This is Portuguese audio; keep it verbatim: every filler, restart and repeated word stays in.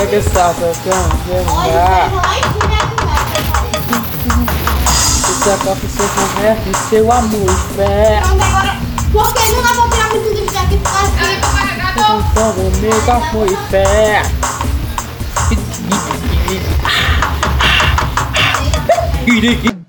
que salta, você toca seu conversa e seu amor e fé. Porque não dá pra tirar muito de vida aqui por causa do fogo, meu amor e fé. Ih,